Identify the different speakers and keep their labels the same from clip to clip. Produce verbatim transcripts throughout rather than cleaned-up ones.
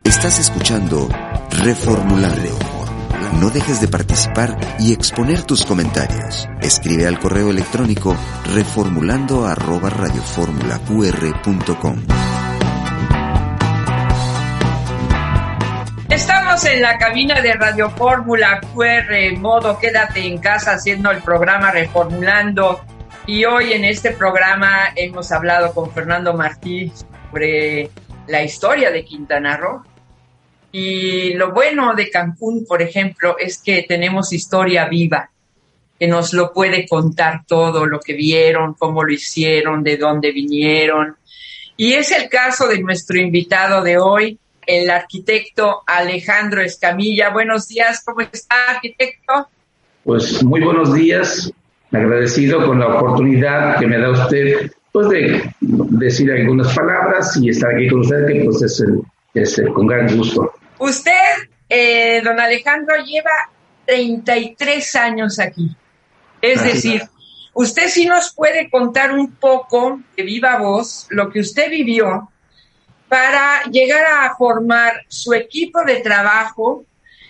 Speaker 1: Estás escuchando Reformulando. No dejes de participar y exponer tus comentarios. Escribe al correo electrónico reformulando arroba radioformulaqr punto com.
Speaker 2: Estamos en la cabina de Radio Fórmula Q R, modo quédate en casa, haciendo el programa Reformulando. Y hoy en este programa hemos hablado con Fernando Martí sobre la historia de Quintana Roo. Y lo bueno de Cancún, por ejemplo, es que tenemos historia viva, que nos lo puede contar todo, lo que vieron, cómo lo hicieron, de dónde vinieron. Y es el caso de nuestro invitado de hoy, el arquitecto Alejandro Escamilla. Buenos días, ¿cómo está, arquitecto?
Speaker 3: Pues muy buenos días, agradecido con la oportunidad que me da usted, pues de decir algunas palabras y estar aquí con usted, que pues es, el, es el, con gran gusto.
Speaker 2: Usted, eh, don Alejandro, lleva treinta y tres años aquí. Es Así decir, es. Usted sí nos puede contar un poco, de viva voz, lo que usted vivió para llegar a formar su equipo de trabajo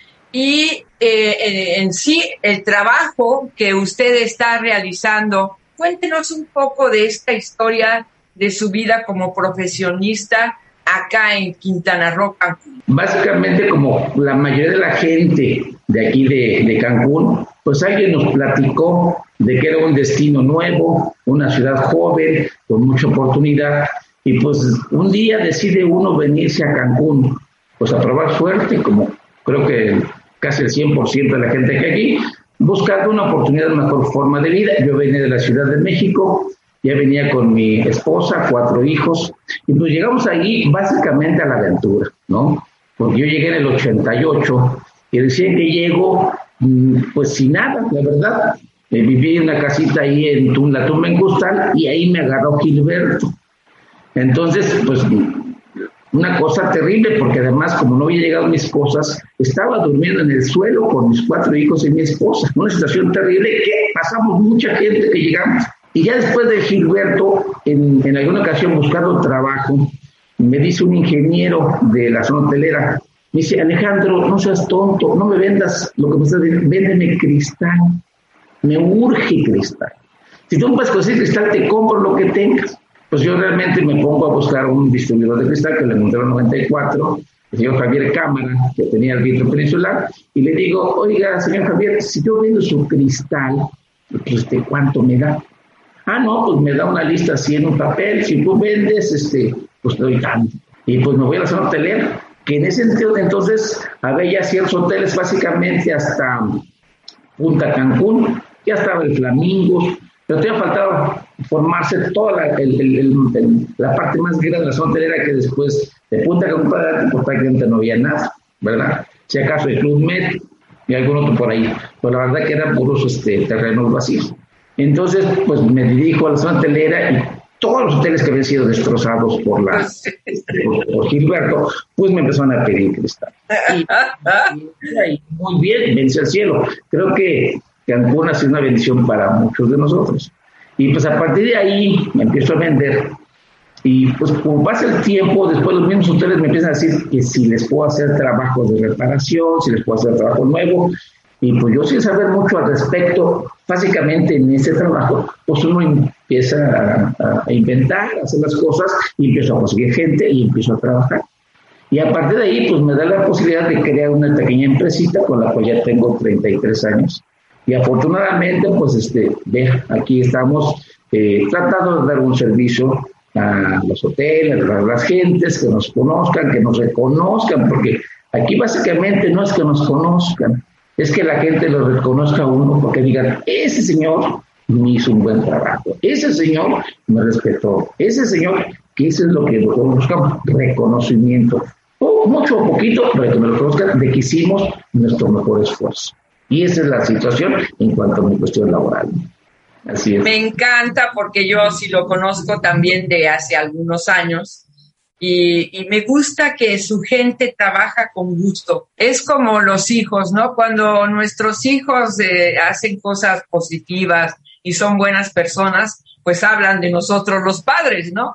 Speaker 2: y eh, en sí el trabajo que usted está realizando. Cuéntenos un poco de esta historia de su vida como profesionista acá en Quintana Roo, Cancún.
Speaker 3: Básicamente, como la mayoría de la gente de aquí de, de Cancún, pues alguien nos platicó de que era un destino nuevo, una ciudad joven, con mucha oportunidad, y pues un día decide uno venirse a Cancún, pues a probar suerte, como creo que casi el cien por ciento de la gente que aquí, buscando una oportunidad de mejor forma de vida. Yo venía de la Ciudad de México, ya venía con mi esposa, cuatro hijos, y pues llegamos allí básicamente a la aventura, ¿no? Porque yo llegué en el ochenta y ocho, y decían que llego, pues sin nada, la verdad. Eh, viví en una casita ahí en Tun, la tumba en Custal, y ahí me agarró Gilberto. Entonces, pues, una cosa terrible, porque además, como no había llegado mis cosas, estaba durmiendo en el suelo con mis cuatro hijos y mi esposa. Una situación terrible que pasamos mucha gente que llegamos. Y ya después de Gilberto, en, en alguna ocasión buscando trabajo, me dice un ingeniero de la zona hotelera, me dice: Alejandro, no seas tonto, no me vendas lo que me estás diciendo, véndeme cristal, me urge cristal. Si tú no puedes conseguir cristal, te compro lo que tengas. Pues yo realmente me pongo a buscar un distribuidor de cristal que le encontré en noventa y cuatro, el señor Javier Cámara, que tenía el vidrio peninsular, y le digo: oiga, señor Javier, si yo vendo su cristal, este, ¿cuánto me da? Ah, no, pues me da una lista así en un papel, si tú vendes, este, pues te doy tanto. Y pues me voy a la zona hotelera, que en ese sentido entonces había ya ciertos hoteles básicamente hasta Punta Cancún, ya estaba el Flamingos, pero todavía faltaba formarse toda la, el, el, el, el, la parte más grande de la zona hotelera, que después de Punta Cancún para adelante, pues prácticamente no había nada, ¿verdad? Si acaso el Club Med y algún otro por ahí, pero la verdad que eran puros este, terrenos vacíos. Entonces, pues me dirijo a la zona hotelera y todos los hoteles que habían sido destrozados por la por, por Gilberto, pues me empezaron a pedir cristal. Y, y, y muy bien, vence al cielo. Creo que Cancún ha sido una bendición para muchos de nosotros. Y pues a partir de ahí me empiezo a vender. Y pues como pasa el tiempo, después los mismos hoteles me empiezan a decir que si les puedo hacer trabajos de reparación, si les puedo hacer trabajo nuevo. Y pues yo sin saber mucho al respecto, básicamente en ese trabajo, pues uno empieza a, a inventar, a hacer las cosas, y empiezo a conseguir gente y empiezo a trabajar. Y a partir de ahí, pues me da la posibilidad de crear una pequeña empresita con la cual ya tengo treinta y tres años. Y afortunadamente, pues este, ve, aquí estamos eh, tratando de dar un servicio a los hoteles, a las gentes, que nos conozcan, que nos reconozcan, porque aquí básicamente no es que nos conozcan, es que la gente lo reconozca a uno, porque digan: ese señor me hizo un buen trabajo, ese señor me respetó, ese señor, que eso es lo que nosotros buscamos, reconocimiento, o mucho o poquito, para que me lo conozcan, de que hicimos nuestro mejor esfuerzo. Y esa es la situación en cuanto a mi cuestión laboral. Así es.
Speaker 2: Me encanta, porque yo sí lo conozco también de hace algunos años. Y, y me gusta que su gente trabaja con gusto. Es como los hijos, ¿no? Cuando nuestros hijos eh, hacen cosas positivas y son buenas personas, pues hablan de nosotros los padres, ¿no?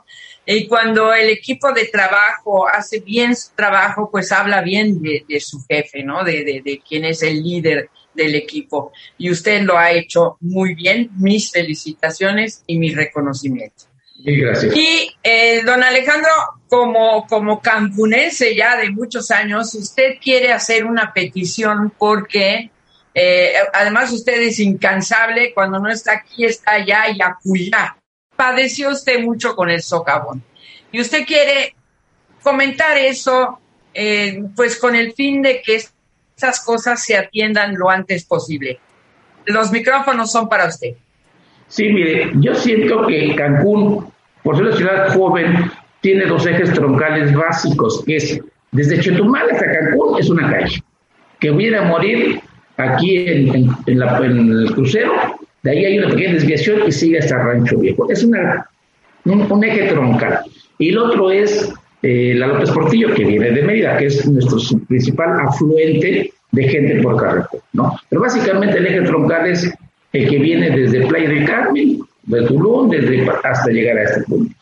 Speaker 2: Y cuando el equipo de trabajo hace bien su trabajo, pues habla bien de, de su jefe, ¿no? De, de, de quién es el líder del equipo. Y usted lo ha hecho muy bien. Mis felicitaciones y mi reconocimiento.
Speaker 3: Sí, gracias.
Speaker 2: Y eh, don Alejandro, como, como cancunense ya de muchos años, usted quiere hacer una petición porque eh, además usted es incansable, cuando no está aquí está allá y acullá. Padeció usted mucho con el socavón. Y usted quiere comentar eso, eh, pues con el fin de que esas cosas se atiendan lo antes posible. Los micrófonos son para usted.
Speaker 3: Sí, mire, yo siento que Cancún, por ser una ciudad joven, tiene dos ejes troncales básicos, que es desde Chetumal hasta Cancún es una calle, que viene a morir aquí en, en, en, la, en el crucero, de ahí hay una pequeña desviación y sigue hasta Rancho Viejo. Es una, un, un eje troncal. Y el otro es eh, la López Portillo, que viene de Mérida, que es nuestro principal afluente de gente por carretera, ¿no? Pero básicamente el eje troncal es el que viene desde Playa del Carmen, de Tulum, desde, hasta llegar a este punto.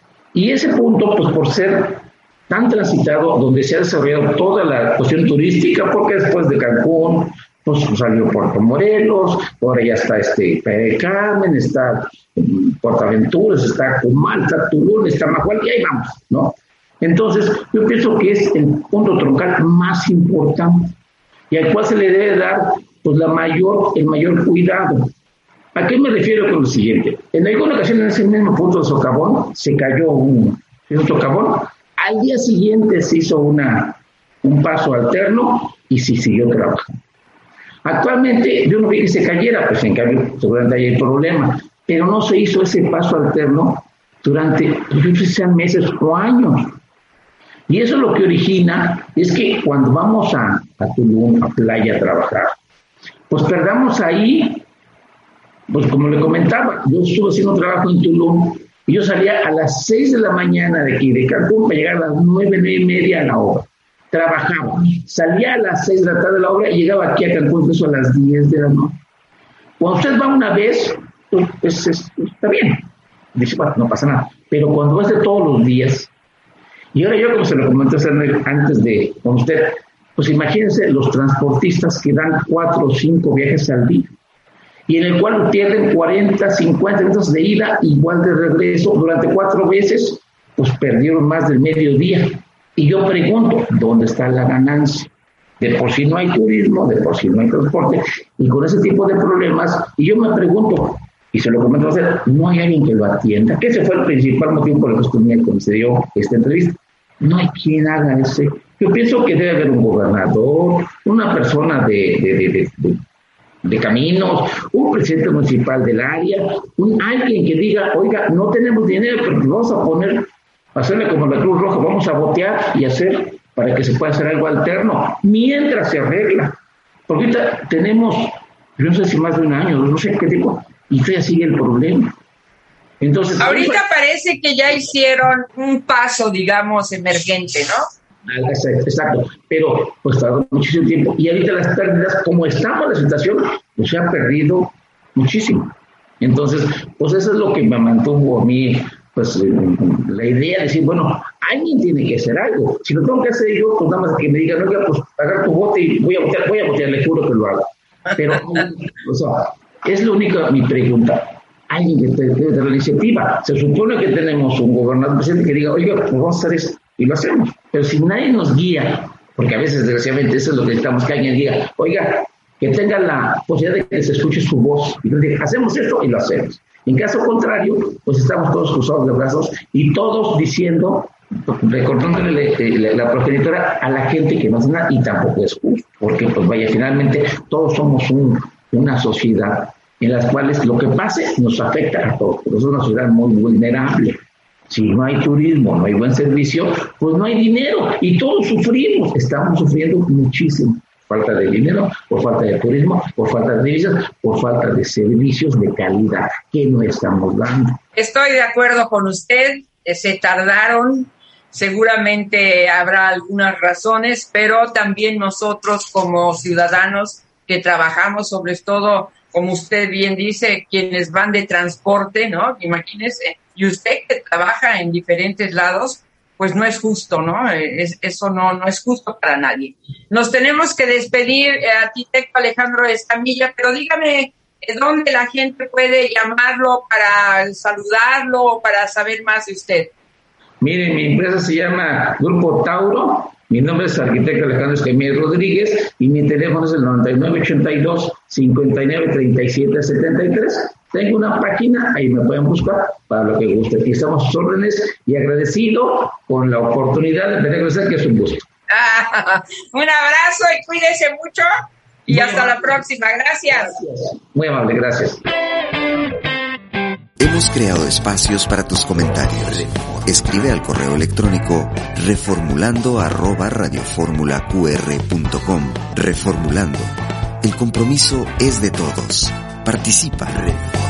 Speaker 3: Y ese punto, pues por ser tan transitado, donde se ha desarrollado toda la cuestión turística, porque después de Cancún, pues salió Puerto Morelos, ahora ya está este Playa del Carmen, está Portaventuras, está Cumal, está Tulum, está Macual, y ahí vamos, ¿no? Entonces, yo pienso que es el punto troncal más importante y al cual se le debe dar pues la mayor, el mayor cuidado. ¿A qué me refiero con lo siguiente? En alguna ocasión en ese mismo punto de socavón se cayó un, un socavón, al día siguiente se hizo una, un paso alterno y se siguió trabajando. Actualmente yo no vi que se cayera, pues en cambio seguramente hay el problema, pero no se hizo ese paso alterno durante, yo creo que sean meses o años. Y eso lo que origina es que cuando vamos a, a Tulum, a playa a trabajar, pues perdamos ahí, pues como le comentaba, yo estuve haciendo trabajo en Tulum y yo salía a las seis de la mañana de aquí, de Cancún, para llegar a las nueve, nueve y media a la obra. Trabajaba, salía a las seis de la tarde de la obra y llegaba aquí a Cancún, eso a las diez de la noche. Cuando usted va una vez, pues, pues es, está bien, dice, bueno, no pasa nada, pero cuando vas de todos los días, y ahora yo como se lo comenté antes de con usted, pues imagínense los transportistas que dan cuatro o cinco viajes al día, y en el cual pierden cuarenta, cincuenta minutos de ida, igual de regreso, durante cuatro veces, pues perdieron más del mediodía. Y yo pregunto, ¿dónde está la ganancia? De por sí no hay turismo, de por sí no hay transporte, y con ese tipo de problemas, y yo me pregunto, y se lo comento a usted, no hay alguien que lo atienda, que ese fue el principal motivo por el que me concedió esta entrevista. No hay quien haga ese. Yo pienso que debe haber un gobernador, una persona de, de, de, de, de, de caminos, un presidente municipal del área, un alguien que diga, oiga, no tenemos dinero, pero vamos a poner, hacerle como la Cruz Roja, vamos a botear y hacer para que se pueda hacer algo alterno, mientras se arregla. Porque ahorita tenemos, yo no sé si más de un año, no sé qué tipo, y todavía sigue el problema. Entonces,
Speaker 2: ahorita pues, parece que ya hicieron un paso, digamos, emergente, ¿no?
Speaker 3: Exacto, pero pues tardó muchísimo tiempo. Y ahorita las pérdidas, como estamos en la situación, pues se ha perdido muchísimo. Entonces, pues eso es lo que me mantuvo a mí, pues la idea de decir, bueno, alguien tiene que hacer algo. Si lo tengo que hacer yo, pues nada más que me digan, oiga, pues agarra tu bote y voy a botear, voy a botear, le juro que lo hago. Pero, o sea, es lo único, mi pregunta. Alguien que debe tener la iniciativa. Se supone que tenemos un gobernador presidente que diga, oiga, pues vamos a hacer esto, y lo hacemos. Pero si nadie nos guía, porque a veces, desgraciadamente, eso es lo que necesitamos, que alguien diga, oiga, que tenga la posibilidad de que se escuche su voz, y nos diga, hacemos esto y lo hacemos. En caso contrario, pues estamos todos cruzados de brazos y todos diciendo, recordándole la, la progenitora a la gente que no hace nada, y tampoco es justo, porque pues vaya, finalmente todos somos un, una sociedad en las cuales lo que pase nos afecta a todos, pero es una sociedad muy vulnerable. Si no hay turismo, no hay buen servicio, pues no hay dinero y todos sufrimos, estamos sufriendo muchísimo. Falta de dinero, por falta de turismo, por falta de divisas, por falta de servicios de calidad que no estamos dando.
Speaker 2: Estoy de acuerdo con usted, se tardaron, seguramente habrá algunas razones, pero también nosotros como ciudadanos que trabajamos, sobre todo, como usted bien dice, quienes van de transporte, ¿no? Imagínese, y usted que trabaja en diferentes lados, pues no es justo, ¿no? Es, eso no, no es justo para nadie. Nos tenemos que despedir, eh, arquitecto Alejandro Escamilla, pero dígame eh, dónde la gente puede llamarlo para saludarlo o para saber más de usted.
Speaker 3: Mire, mi empresa se llama Grupo Tauro, mi nombre es arquitecto Alejandro Escamilla Rodríguez y mi teléfono es el noventa y nueve ochenta y dos cincuenta y nueve treinta y siete setenta y tres. Tengo una página, ahí me pueden buscar para lo que guste. Aquí estamos a sus órdenes y agradecido con la oportunidad de tener que ser, que es un gusto.
Speaker 2: Ah, un abrazo y cuídese mucho y Muy hasta amable. La próxima. Gracias.
Speaker 3: Gracias. Muy amable, gracias.
Speaker 1: Hemos creado espacios para tus comentarios. Escribe al correo electrónico reformulando arroba radioformulaqr.com. Reformulando. El compromiso es de todos. Participa.